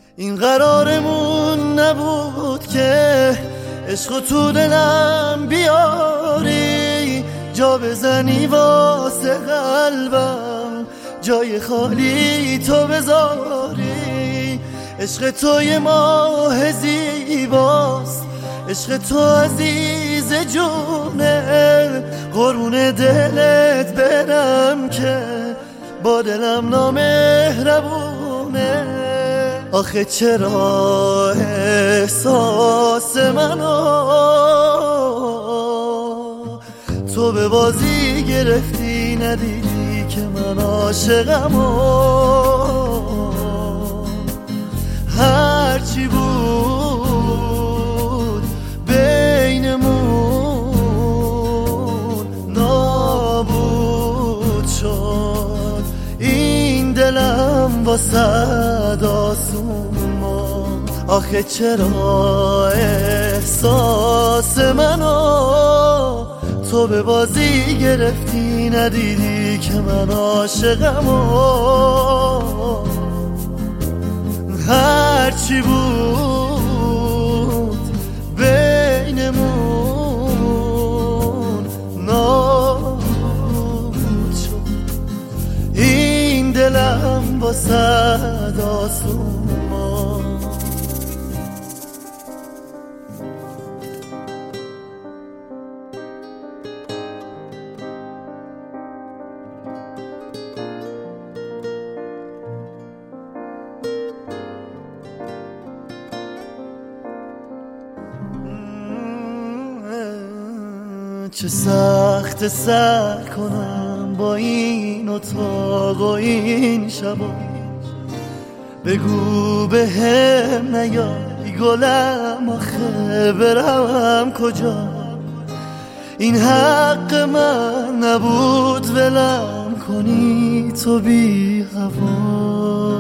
این قرارمون نبود که عشق تو دلم بیاری، جا بزنی واسه قلبم، جای خالی تو بذاری. عشق تو یه ماه زیباست، عشق تو عزیز جونه، قربون دلت برم که با دلم نامهربونه. آخه چرا احساس منو تو به بازی گرفتی، ندیدی که من عاشقمو. هرچی بود بینمون نابود شد، این دلم واسه آسون ماند. آخه چرا احساس منو تو به بازی گرفتی، ندیدی که من عاشقمو. هرچی بود بینمون نابود شد، این دلم واسه آسون ماند. چه سخت سر کنم با این اتاق و این شبا، بگو به هم نیای گلم، آخه برم کجا؟ این حق من نبود ولم کنی تو بی هوا.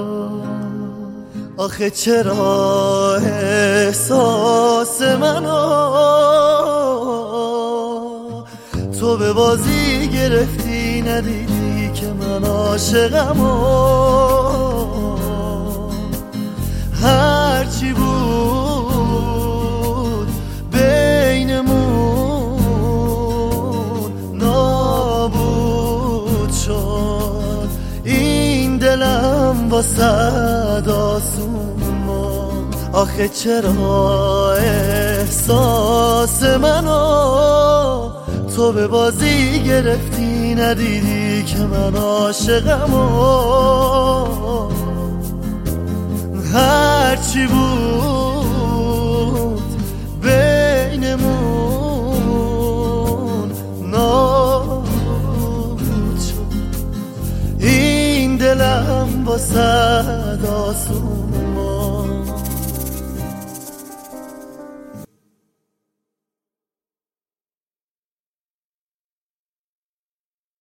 آخه چرا احساس منو تو به بازی گرفتی، ندیدی که من عاشقمو. هرچی بود بینمون نابود شد، این دلم واسه آسون ماند. آخه چرا احساس منو تو به بازی گرفتی، ندیدی که من عاشقمو. هرچی بود بینمون نابود شد، این دلم واسه آسون